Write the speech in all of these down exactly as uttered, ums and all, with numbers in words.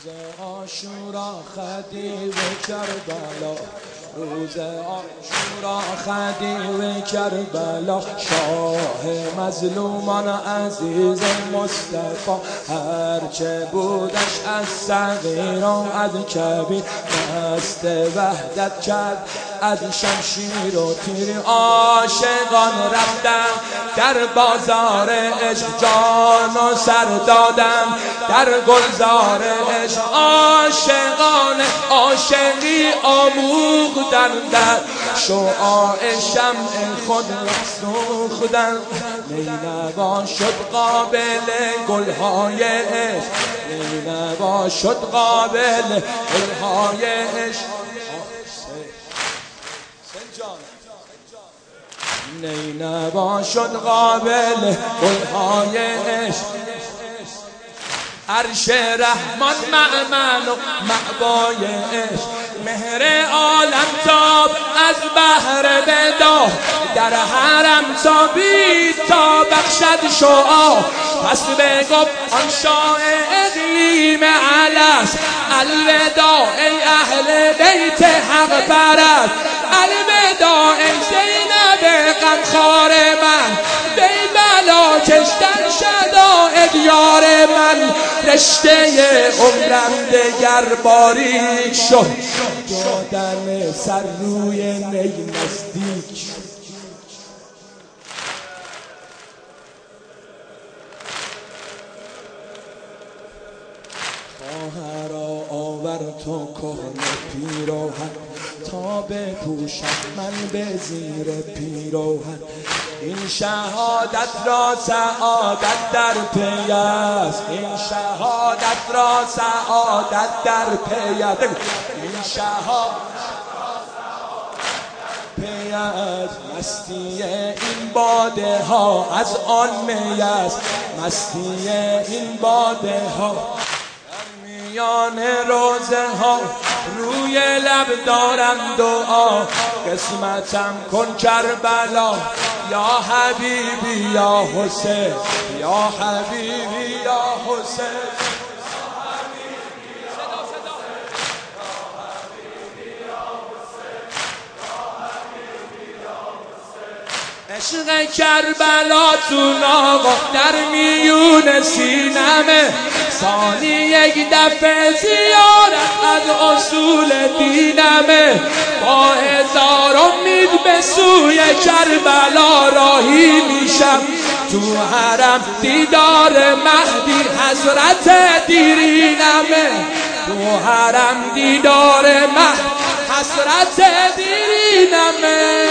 عاشورا خدیو کربلا، روز عاشورا خدیو کربلا، شاه مظلومان عزیز مصطفی، هرچه بودش از صغیر و از کبیر، دست وحدت کرد از شمشیر و تیر. عاشقان رفتن در بازار عشق، جان و سر دادن در گلزار عشق. عاشقان عاشقی آموختن، در شعاع شمع خود سوختن. نینوا شد قابل گلهای عشق، نینوا شد قابل گلهای عشق. نینوا شد قابل گلهای عشق. عرش رحمان مأمن و مأوای عشق، مهر عالم تاب از بحر بدا، در حرم تابید تا بخشد شعاع. پس بگفت آن شاه اقلیم علس، الوداع ای اهل بیت حق پرست، الوداع ای زینب غمخوار من، بی بلا کشتن شدائد یار من. رشته عمرم دگر باریک شد، دادن سر روی نی نزدیک شد. خواهرا آور تو کهنه پیراهن، تا بپوشم من به زیر پیراهن. این شهادت را سعادت در پی است، این شهادت را سعادت در پی است، این شهادت را سعادت پی است. مستی این باده ها از آن می است، مستی این باده ها میان روزه ها، روی لب دارم دعا. قسمتم کن کربلا، یا حبیبی یا حسین، یا حبیبی یا حسین. عشق کربلاتون آقا در میون سینمه، سالی یک دفعه زیارت از اصول دینمه. با هزار امید به سوی کربلا راهی میشم، تو حرم دیدار مهدی حضرت دیرینمه، تو حرم دیدار مهدی حضرت دیرینمه.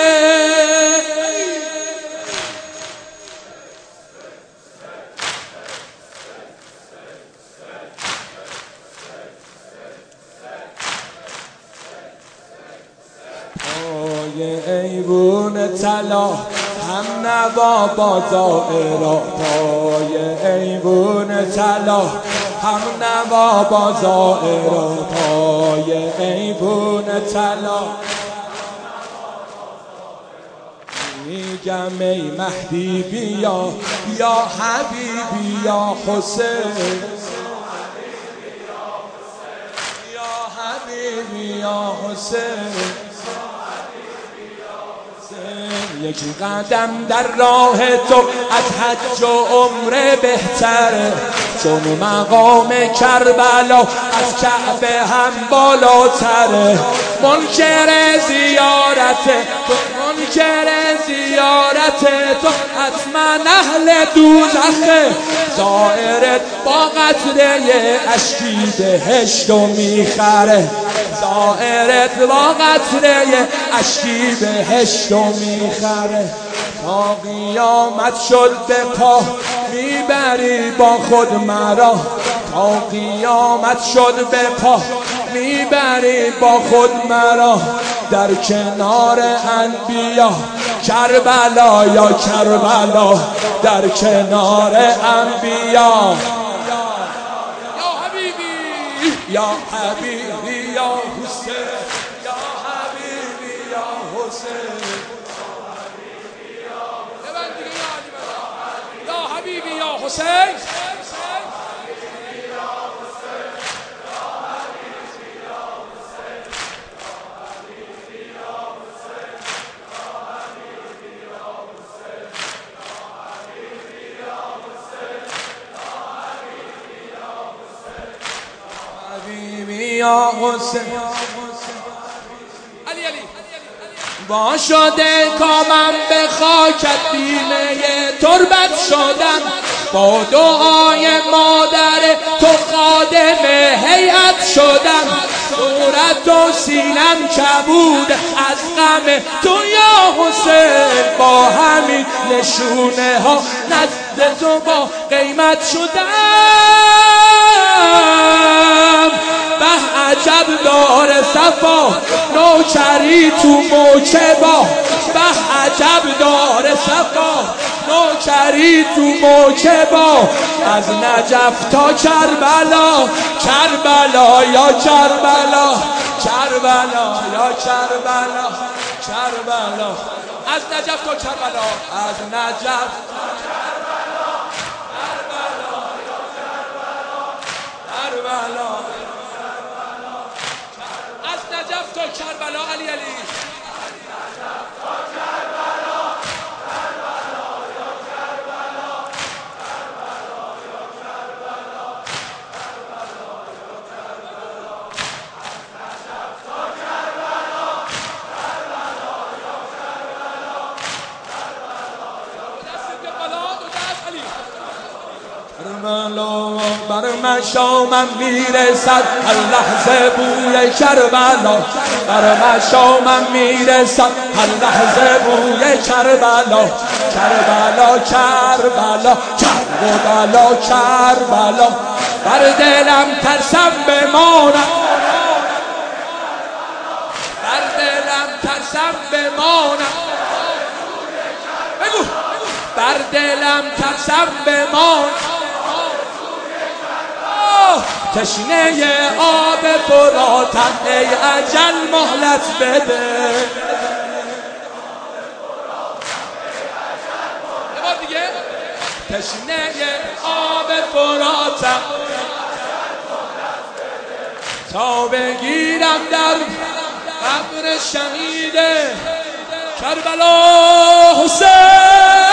پای ایوون طلا هم نوا با دائرا، پای ایوون طلا هم نوا با دائرا، پای ایوون طلا. میگم ای مهدی بیا، یا حبیبی یا حسین، یا حبیبی یا حسین. یک قدم در راه تو از حج و عمره بهتره، چون مقام کربلا از کعبه هم بالاتره. منکر زیارت تو، منکر زیارت تو حتما اهل دوزخه. زائرت با قطره اشکی بهشتو میخره، زائرت با قطره اشکی بهشتو میخره. تا قیامت شد به پا میبری با خود مرا، تا قیامت شد به پا میبری با خود مرا. در کنار انبیا کربلا یا کربلا، در کنار انبیا. یا حبیبی یا حبیبی یا حسین، یا حبیبی یا حسین، یا حبیبی یا حسین. یا حسین علی علی با شده کامم به خاکت بیمه تربت شدم با دعای مادر تو خادم هیئت شدم صورت و سینم کبود از غم تو یا حسین با همین نشونه ها نزد تو با قیمت شدم به عجب دار صفا نوکری تو موکبا به عجب دار صفا نوکری تو موکبا از نجف تا کربلا کربلا یا کربلا کربلا یا کربلا کربلا از نجف تا کربلا از نجف تا کربلا کربلا یا کربلا کربلا از نجف تا کربلا علی علی کربلا بر مشامم میرسد هر لحظه بوی کربلا بر مشامم میرسد هر لحظه بوی کربلا کربلا کربلا کربلا کربلا بر دلم ترسم بمانم بر دلم ترسم بمانم بگو بر دلم ترسم بمانم تشنه آب فراتم ای اجل مهلت بده یه بار دیگه تشنه آب فراتم تا بگیرم در قبر شهید کربلا حسین